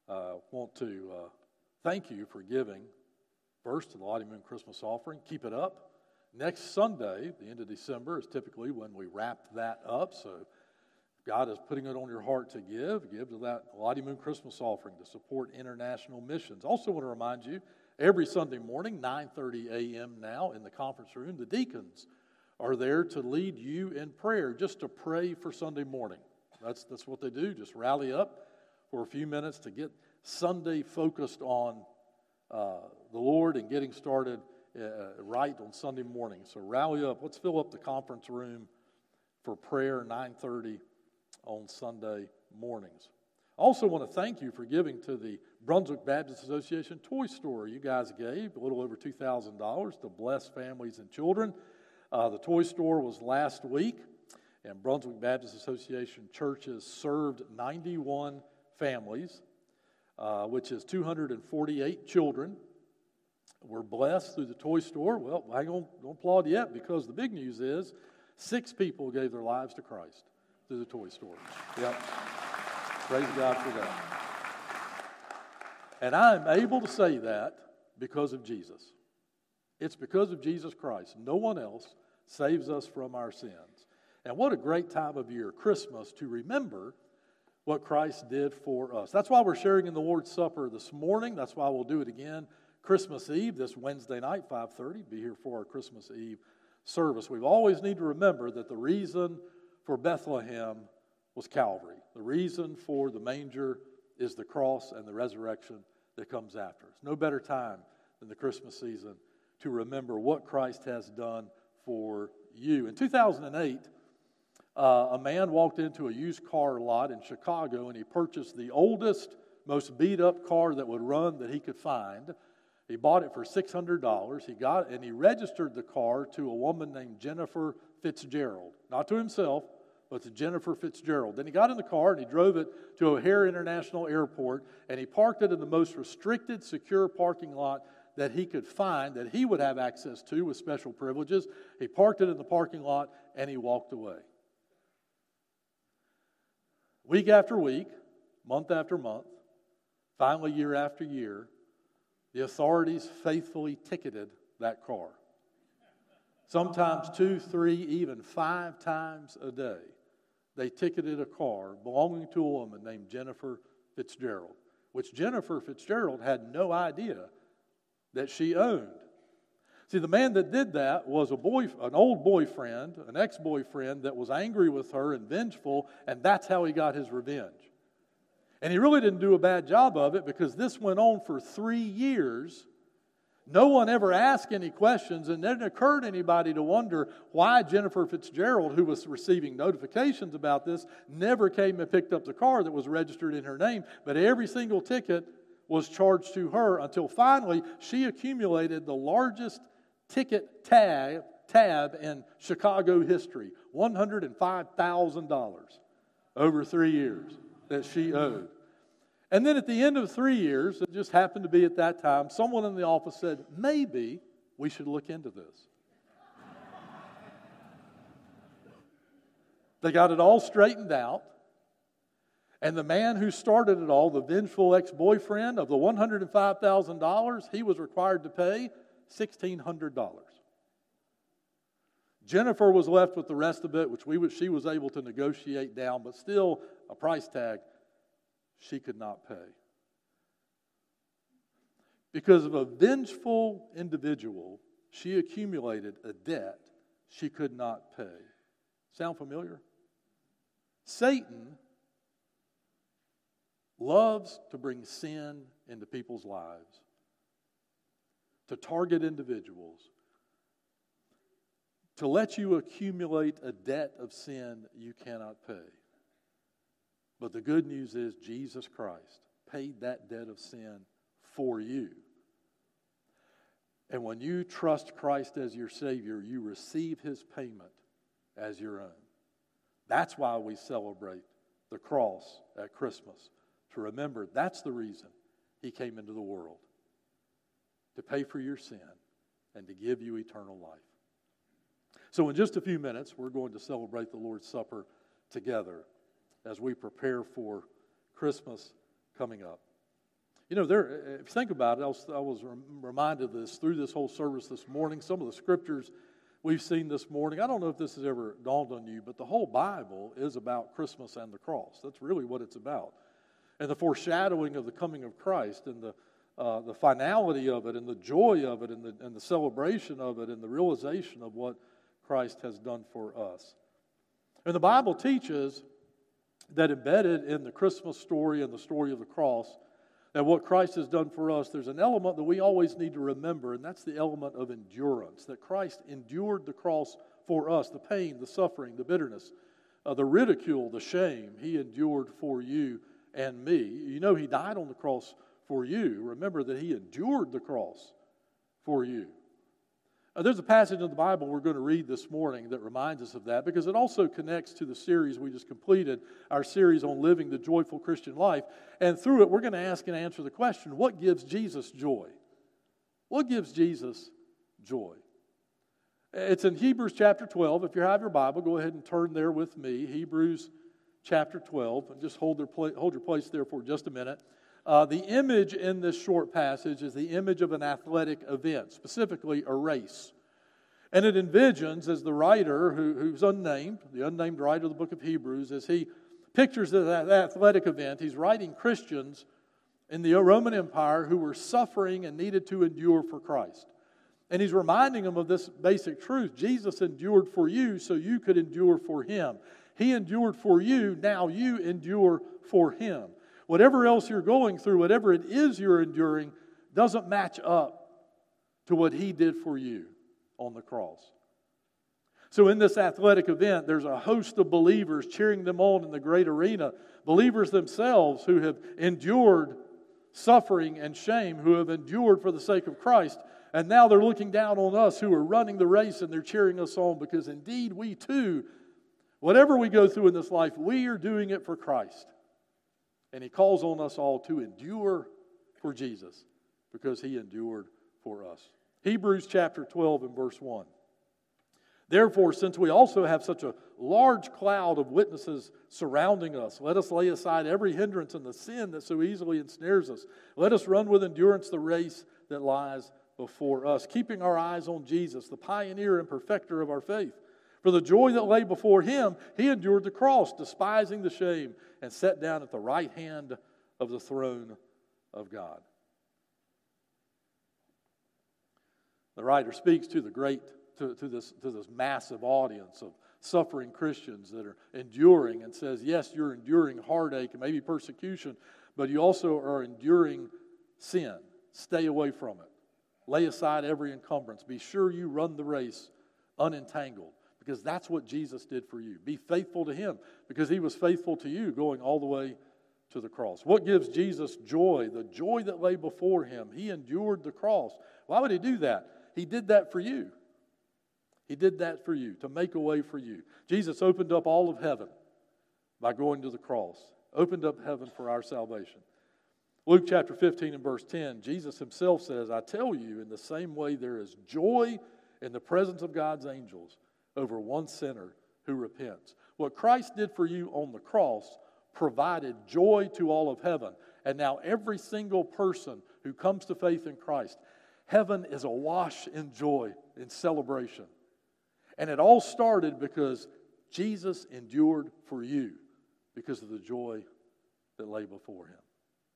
Want to thank you for giving first to the Lottie Moon Christmas offering. Keep it up. Next Sunday, the end of December, is typically when we wrap that up. So if God is putting it on your heart to give to that Lottie Moon Christmas offering to support international missions. Also want to remind you, every Sunday morning, 9:30 a.m. now in the conference room, the deacons are there to lead you in prayer, just to pray for Sunday morning. That's what they do, just rally up for a few minutes to get Sunday focused on the Lord and getting started right on Sunday morning. So rally up. Let's fill up the conference room for prayer, 9:30 on Sunday mornings. I also want to thank you for giving to the Brunswick Baptist Association Toy Store. You guys gave a little over $2,000 to bless families and children. The toy store was last week, and Brunswick Baptist Association churches served 91 families, which is 248 children. We're blessed through the toy store. Well, I don't applaud yet, because the big news is 6 people gave their lives to Christ through the toy store. Yep. Praise God for that. And I'm able to say that because of Jesus. It's because of Jesus Christ. No one else saves us from our sins. And what a great time of year, Christmas, to remember what Christ did for us. That's why we're sharing in the Lord's Supper this morning. That's why we'll do it again Christmas Eve, this Wednesday night, 5:30. Be here for our Christmas Eve service. We always need to remember that the reason for Bethlehem was Calvary. The reason for the manger is the cross and the resurrection that comes after. It's no better time than the Christmas season to remember what Christ has done for you. In 2008, a man walked into a used car lot in Chicago, and he purchased the oldest, most beat-up car that would run that he could find. He bought it for $600. He registered the car to a woman named Jennifer Fitzgerald. Not to himself, but to Jennifer Fitzgerald. Then he got in the car and he drove it to O'Hare International Airport, and he parked it in the most restricted, secure parking lot that he could find, that he would have access to with special privileges. He parked it in the parking lot and he walked away. Week after week, month after month, finally year after year, the authorities faithfully ticketed that car. Sometimes 2, 3, even 5 times a day, they ticketed a car belonging to a woman named Jennifer Fitzgerald, which Jennifer Fitzgerald had no idea that she owned. See, the man that did that was an old boyfriend, an ex-boyfriend that was angry with her and vengeful, and that's how he got his revenge. And he really didn't do a bad job of it, because this went on for 3 years. No one ever asked any questions, and it didn't occur to anybody to wonder why Jennifer Fitzgerald, who was receiving notifications about this, never came and picked up the car that was registered in her name. But every single ticket was charged to her, until finally she accumulated the largest ticket tab in Chicago history, $105,000 over 3 years that she owed. And then at the end of 3 years, it just happened to be at that time, someone in the office said, maybe we should look into this. They got it all straightened out. And the man who started it all, the vengeful ex-boyfriend, of the $105,000, he was required to pay $1,600. Jennifer was left with the rest of it, which she was able to negotiate down, but still a price tag she could not pay. Because of a vengeful individual, she accumulated a debt she could not pay. Sound familiar? Satan loves to bring sin into people's lives, to target individuals, to let you accumulate a debt of sin you cannot pay. But the good news is Jesus Christ paid that debt of sin for you. And when you trust Christ as your Savior, you receive His payment as your own. That's why we celebrate the cross at Christmas, to remember that's the reason He came into the world, to pay for your sin and to give you eternal life. So in just a few minutes, we're going to celebrate the Lord's Supper together as we prepare for Christmas coming up. You know, if you think about it, I was reminded of this through this whole service this morning. Some of the scriptures we've seen this morning, I don't know if this has ever dawned on you, but the whole Bible is about Christmas and the cross. That's really what it's about. And the foreshadowing of the coming of Christ, and the finality of it, and the joy of it, and the celebration of it, and the realization of what Christ has done for us. And the Bible teaches that embedded in the Christmas story and the story of the cross, that what Christ has done for us, there's an element that we always need to remember, and that's the element of endurance, that Christ endured the cross for us, the pain, the suffering, the bitterness, the ridicule, the shame. He endured for you and me. You know, He died on the cross for you. Remember that He endured the cross for you. There's a passage in the Bible we're going to read this morning that reminds us of that, because it also connects to the series we just completed, our series on living the joyful Christian life. And through it, we're going to ask and answer the question, what gives Jesus joy? What gives Jesus joy? It's in Hebrews chapter 12. If you have your Bible, go ahead and turn there with me. Hebrews chapter 12. And just hold your place there for just a minute. The image in this short passage is the image of an athletic event, specifically a race. And it envisions, as the writer, who's unnamed, the unnamed writer of the book of Hebrews, as he pictures that athletic event, he's writing Christians in the Roman Empire who were suffering and needed to endure for Christ. And he's reminding them of this basic truth. Jesus endured for you so you could endure for Him. He endured for you, now you endure for Him. Whatever else you're going through, whatever it is you're enduring, doesn't match up to what He did for you on the cross. So in this athletic event, there's a host of believers cheering them on in the great arena. Believers themselves who have endured suffering and shame, who have endured for the sake of Christ. And now they're looking down on us who are running the race, and they're cheering us on, because indeed we too, whatever we go through in this life, we are doing it for Christ. And He calls on us all to endure for Jesus, because He endured for us. Hebrews chapter 12 and verse 1. Therefore, since we also have such a large cloud of witnesses surrounding us, let us lay aside every hindrance and the sin that so easily ensnares us. Let us run with endurance the race that lies before us, keeping our eyes on Jesus, the pioneer and perfecter of our faith. For the joy that lay before Him, He endured the cross, despising the shame, and sat down at the right hand of the throne of God. The writer speaks to this massive audience of suffering Christians that are enduring, and says, yes, you're enduring heartache and maybe persecution, but you also are enduring sin. Stay away from it. Lay aside every encumbrance. Be sure you run the race unentangled, because that's what Jesus did for you. Be faithful to Him, because He was faithful to you, going all the way to the cross. What gives Jesus joy? The joy that lay before Him. He endured the cross. Why would He do that? He did that for you. He did that for you, to make a way for you. Jesus opened up all of heaven by going to the cross. Opened up heaven for our salvation. Luke chapter 15 and verse 10, Jesus Himself says, I tell you, in the same way there is joy in the presence of God's angels over one sinner who repents. What Christ did for you on the cross provided joy to all of heaven. And now every single person who comes to faith in Christ, heaven is awash in joy, in celebration. And it all started because Jesus endured for you, because of the joy that lay before Him.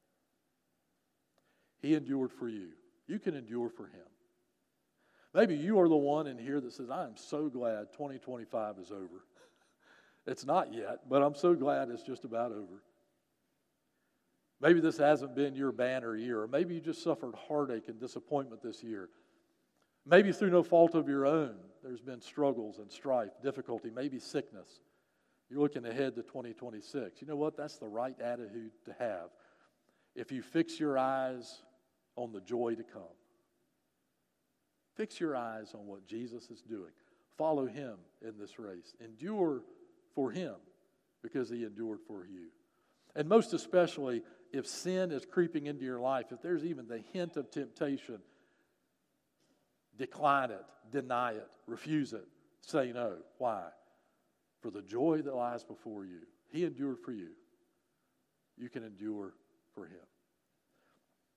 He endured for you. You can endure for Him. Maybe you are the one in here that says, I am so glad 2025 is over. It's not yet, but I'm so glad it's just about over. Maybe this hasn't been your banner year, or maybe you just suffered heartache and disappointment this year. Maybe through no fault of your own, there's been struggles and strife, difficulty, maybe sickness. You're looking ahead to 2026. You know what? That's the right attitude to have. If you fix your eyes on the joy to come. Fix your eyes on what Jesus is doing. Follow Him in this race. Endure for Him, because He endured for you. And most especially, if sin is creeping into your life, if there's even the hint of temptation, decline it, deny it, refuse it, say no. Why? For the joy that lies before you. He endured for you. You can endure for Him.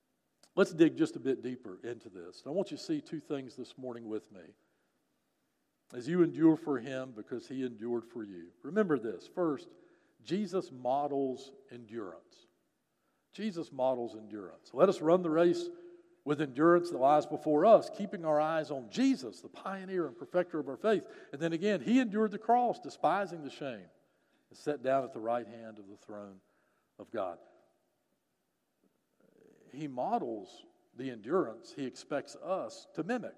Let's dig just a bit deeper into this. I want you to see two things this morning with me. As you endure for him because he endured for you. Remember this. First, Jesus models endurance. Jesus models endurance. Let us run the race with endurance that lies before us, keeping our eyes on Jesus, the pioneer and perfecter of our faith. And then again, he endured the cross, despising the shame, and sat down at the right hand of the throne of God. He models the endurance he expects us to mimic.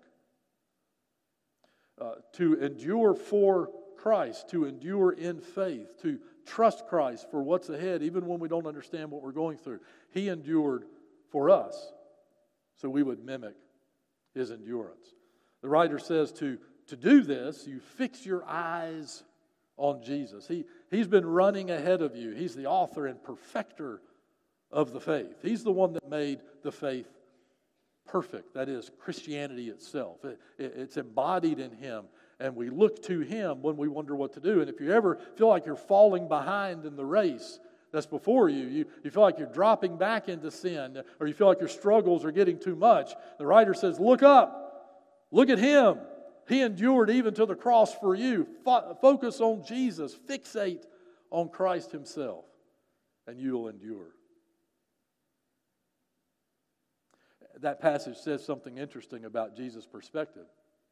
To endure for Christ, to endure in faith, to trust Christ for what's ahead, even when we don't understand what we're going through. He endured for us, so we would mimic his endurance. The writer says to do this, you fix your eyes on Jesus. He's been running ahead of you. He's the author and perfecter of the faith. He's the one that made the faith perfect. That is, Christianity itself. It's embodied in him, and we look to him when we wonder what to do. And if you ever feel like you're falling behind in the race that's before you, you feel like you're dropping back into sin, or you feel like your struggles are getting too much, the writer says, look up. Look at him. He endured even to the cross for you. Focus on Jesus. Fixate on Christ himself, and you'll endure. That passage says something interesting about Jesus' perspective.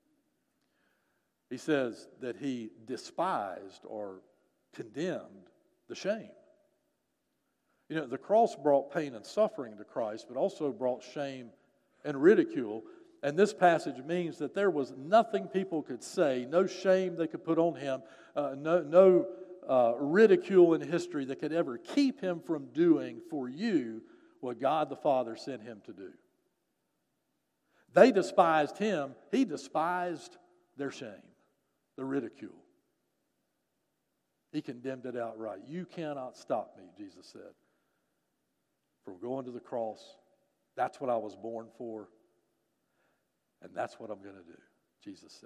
He says that he despised or condemned the shame. You know, the cross brought pain and suffering to Christ, but also brought shame and ridicule. And this passage means that there was nothing people could say, no shame they could put on him, no ridicule in history that could ever keep him from doing for you what God the Father sent him to do. They despised him. He despised their shame, the ridicule. He condemned it outright. You cannot stop me, Jesus said, from going to the cross. That's what I was born for, and that's what I'm going to do, Jesus said.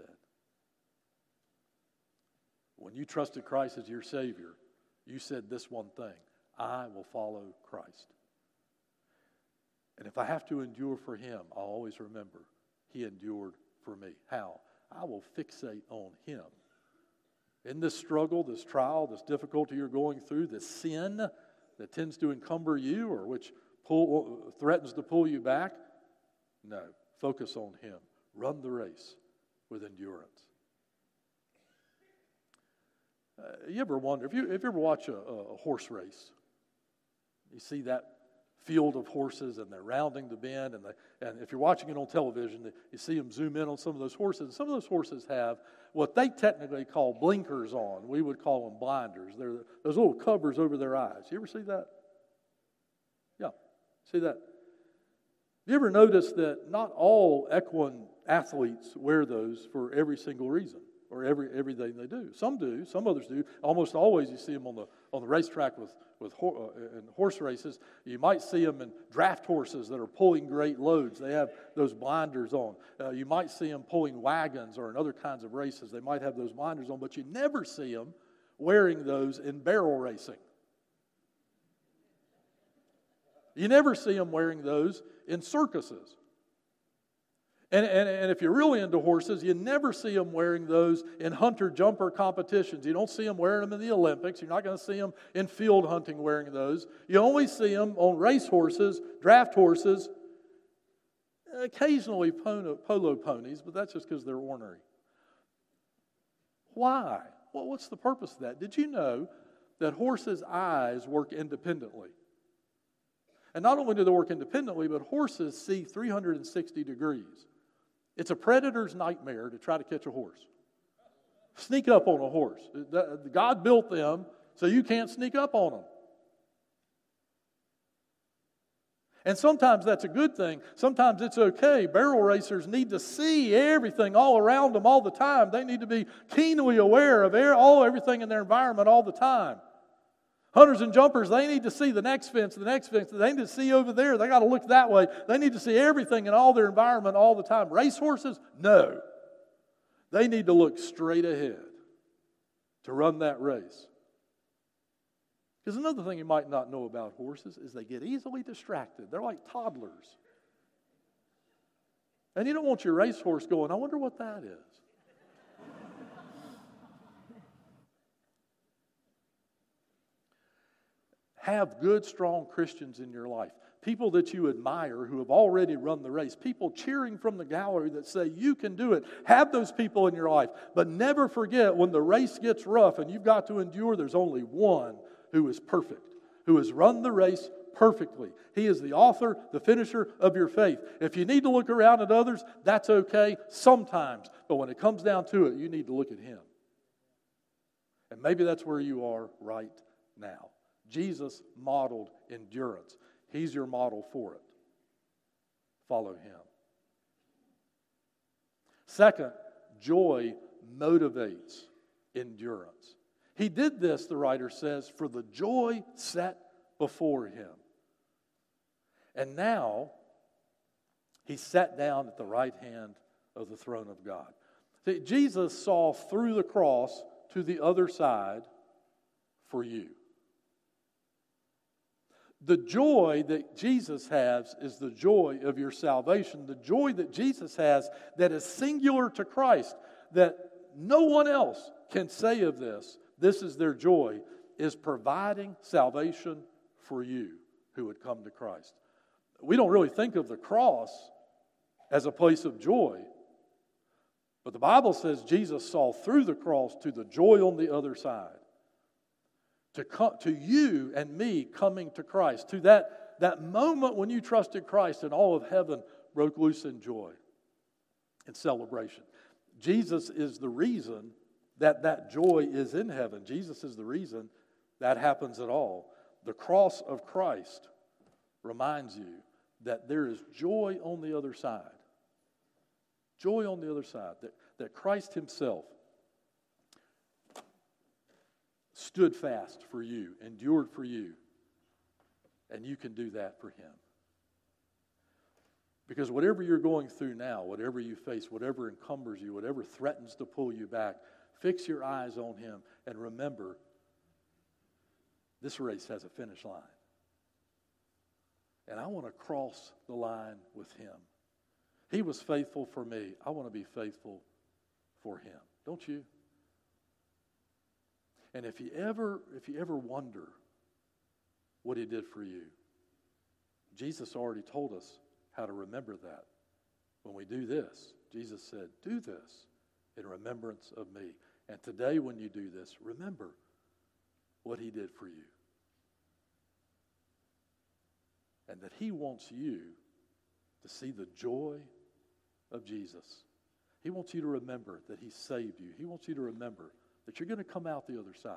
When you trusted Christ as your Savior, you said this one thing: I will follow Christ. And if I have to endure for him, I'll always remember he endured for me. How? I will fixate on him. In this struggle, this trial, this difficulty you're going through, this sin that tends to encumber you or which threatens to pull you back, no, focus on him. Run the race with endurance. You ever wonder, if you ever watch a horse race, you see that field of horses and they're rounding the bend, and if you're watching it on television, you see them zoom in on some of those horses. And some of those horses have what they technically call blinkers on. We would call them blinders. They're those little covers over their eyes. You ever see that? Yeah, see that? You ever notice that not all equine athletes wear those for every single reason or everything they do? Some do, some others do. Almost always you see them on the racetrack in horse races. You might see them in draft horses that are pulling great loads. They have those blinders on. You might see them pulling wagons or in other kinds of races. They might have those blinders on, but you never see them wearing those in barrel racing. You never see them wearing those in circuses. And if you're really into horses, you never see them wearing those in hunter-jumper competitions. You don't see them wearing them in the Olympics. You're not going to see them in field hunting wearing those. You only see them on race horses, draft horses, occasionally polo ponies, but that's just because they're ornery. Why? Well, what's the purpose of that? Did you know that horses' eyes work independently? And not only do they work independently, but horses see 360 degrees. It's a predator's nightmare to try to catch a horse. Sneak up on a horse. God built them so you can't sneak up on them. And sometimes that's a good thing. Sometimes it's okay. Barrel racers need to see everything all around them all the time. They need to be keenly aware of everything in their environment all the time. Hunters and jumpers, they need to see the next fence. They need to see over there. They got to look that way. They need to see everything in all their environment all the time. Racehorses, no. They need to look straight ahead to run that race. Because another thing you might not know about horses is they get easily distracted. They're like toddlers. And you don't want your racehorse going, I wonder what that is. Have good, strong Christians in your life. People that you admire who have already run the race. People cheering from the gallery that say, you can do it. Have those people in your life. But never forget, when the race gets rough and you've got to endure, there's only one who is perfect, who has run the race perfectly. He is the author, the finisher of your faith. If you need to look around at others, that's okay sometimes. But when it comes down to it, you need to look at Him. And maybe that's where you are right now. Jesus modeled endurance. He's your model for it. Follow Him. Second, joy motivates endurance. He did this, the writer says, for the joy set before Him. And now, He sat down at the right hand of the throne of God. See, Jesus saw through the cross to the other side for you. The joy that Jesus has is the joy of your salvation. The joy that Jesus has that is singular to Christ, that no one else can say of this, this is their joy, is providing salvation for you who would come to Christ. We don't really think of the cross as a place of joy, but the Bible says Jesus saw through the cross to the joy on the other side. To you and me coming to Christ, to that moment when you trusted Christ and all of heaven broke loose in joy and celebration. Jesus is the reason that joy is in heaven. Jesus is the reason that happens at all. The cross of Christ reminds you that there is joy on the other side. Joy on the other side. That Christ Himself stood fast for you, endured for you, and you can do that for Him. Because whatever you're going through now, whatever you face, whatever encumbers you, whatever threatens to pull you back, fix your eyes on Him and remember, this race has a finish line. And I want to cross the line with Him. He was faithful for me. I want to be faithful for Him. Don't you? And if you ever wonder what He did for you, Jesus already told us how to remember that. When we do this, Jesus said, do this in remembrance of me. And today when you do this, remember what He did for you. And that He wants you to see the joy of Jesus. He wants you to remember that He saved you. He wants you to remember that you're going to come out the other side.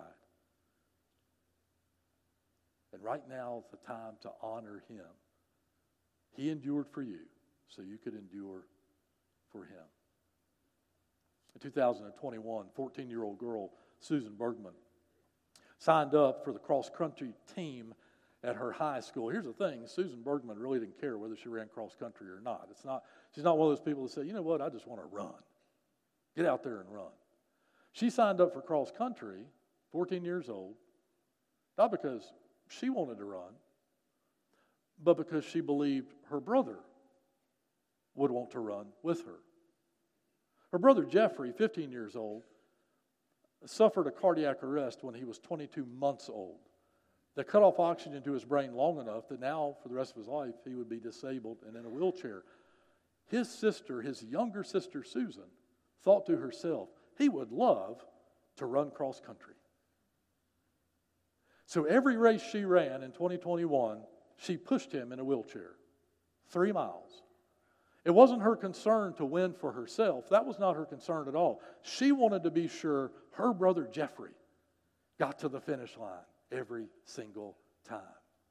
And right now is the time to honor Him. He endured for you, so you could endure for Him. In 2021, 14-year-old girl, Susan Bergman, signed up for the cross-country team at her high school. Here's the thing, Susan Bergman really didn't care whether she ran cross-country or not. She's not one of those people that say, you know what, I just want to run. Get out there and run. She signed up for cross-country, 14 years old, not because she wanted to run, but because she believed her brother would want to run with her. Her brother Jeffrey, 15 years old, suffered a cardiac arrest when he was 22 months old. They cut off oxygen to his brain long enough that now, for the rest of his life, he would be disabled and in a wheelchair. His sister, his younger sister Susan, thought to herself, he would love to run cross country. So every race she ran in 2021, she pushed him in a wheelchair, 3 miles. It wasn't her concern to win for herself. That was not her concern at all. She wanted to be sure her brother Jeffrey got to the finish line every single time.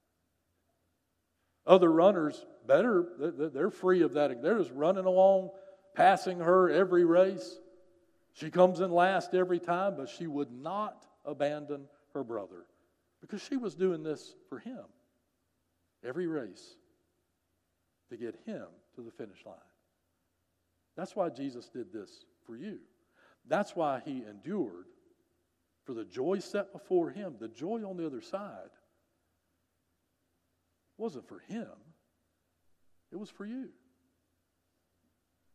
Other runners, they're free of that. They're just running along, passing her every race. She comes in last every time, but she would not abandon her brother because she was doing this for him. Every race to get him to the finish line. That's why Jesus did this for you. That's why He endured for the joy set before Him. The joy on the other side wasn't for Him. It was for you.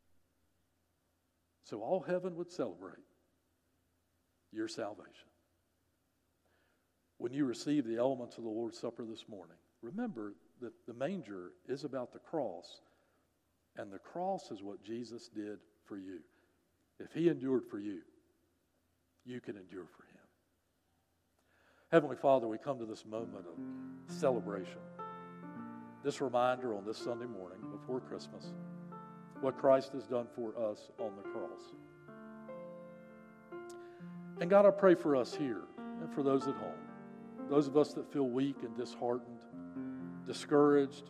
so all heaven would celebrate your salvation. When you receive the elements of the Lord's Supper this morning, remember that the manger is about the cross, and the cross is what Jesus did for you. If he endured for you, you can endure for him. Heavenly Father, we come to this moment of celebration, this reminder on this Sunday morning before Christmas, what Christ has done for us on the cross. And God, I pray for us here and for those at home, those of us that feel weak and disheartened, discouraged,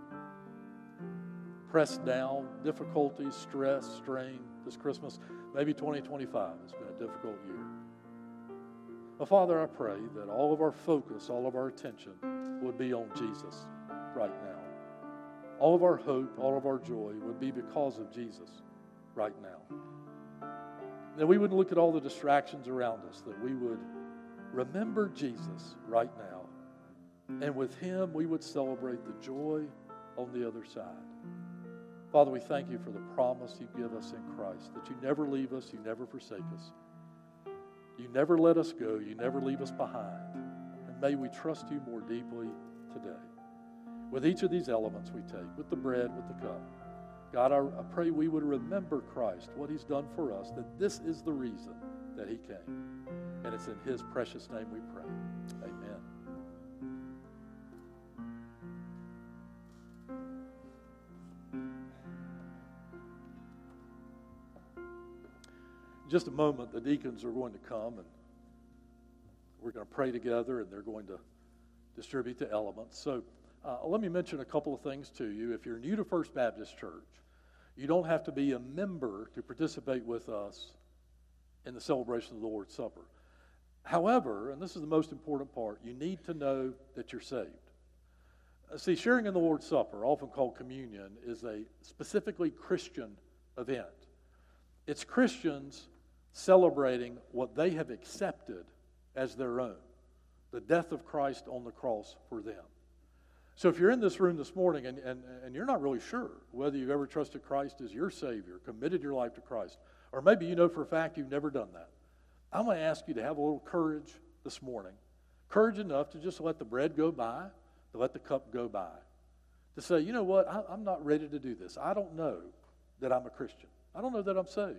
pressed down, difficulties, stress, strain this Christmas. Maybe 2025 has been a difficult year. Well, Father, I pray that all of our focus, all of our attention would be on Jesus right now. All of our hope, all of our joy would be because of Jesus right now. That we wouldn't look at all the distractions around us, that we would remember Jesus right now. And with him, we would celebrate the joy on the other side. Father, we thank you for the promise you give us in Christ, that you never leave us, you never forsake us. You never let us go, you never leave us behind. And may we trust you more deeply today. With each of these elements we take, with the bread, with the cup, God, I pray we would remember Christ, what he's done for us, that this is the reason that he came. And it's in his precious name we pray. Amen. In just a moment, the deacons are going to come and we're going to pray together and they're going to distribute the elements. So let me mention a couple of things to you. If you're new to First Baptist Church, you don't have to be a member to participate with us in the celebration of the Lord's Supper. However, and this is the most important part, you need to know that you're saved. See, sharing in the Lord's Supper, often called communion, is a specifically Christian event. It's Christians celebrating what they have accepted as their own, the death of Christ on the cross for them. So if you're in this room this morning and you're not really sure whether you've ever trusted Christ as your Savior, committed your life to Christ, or maybe you know for a fact you've never done that, I'm going to ask you to have a little courage this morning, courage enough to just let the bread go by, to let the cup go by, to say, you know what, I'm not ready to do this. I don't know that I'm a Christian. I don't know that I'm saved.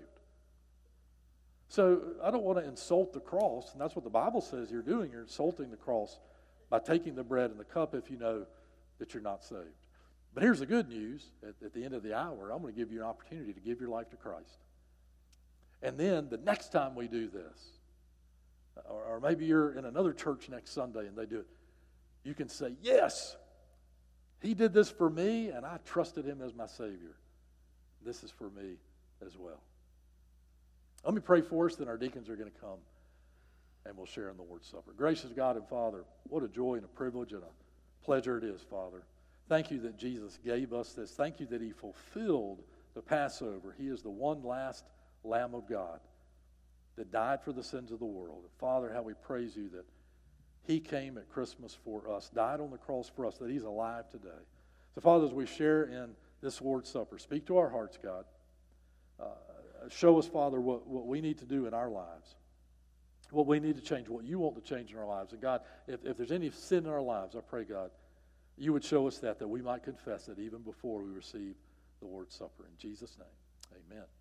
So I don't want to insult the cross, and that's what the Bible says you're doing. You're insulting the cross by taking the bread and the cup if you know that you're not saved. But here's the good news. At the end of the hour, I'm going to give you an opportunity to give your life to Christ. And then the next time we do this, or maybe you're in another church next Sunday and they do it, you can say, yes, he did this for me and I trusted him as my Savior. This is for me as well. Let me pray for us, then our deacons are going to come and we'll share in the Lord's Supper. Gracious God and Father, what a joy and a privilege and a pleasure it is, Father. Thank you that Jesus gave us this. Thank you that he fulfilled the Passover. He is the one last Lamb of God that died for the sins of the world. And Father, how we praise you that he came at Christmas for us, died on the cross for us, that he's alive today. So Father, as we share in this Lord's Supper, speak to our hearts, God. Show us, Father, what we need to do in our lives, what we need to change, what you want to change in our lives. And God, if there's any sin in our lives, I pray, God, you would show us that we might confess it even before we receive the Lord's Supper. In Jesus' name, amen.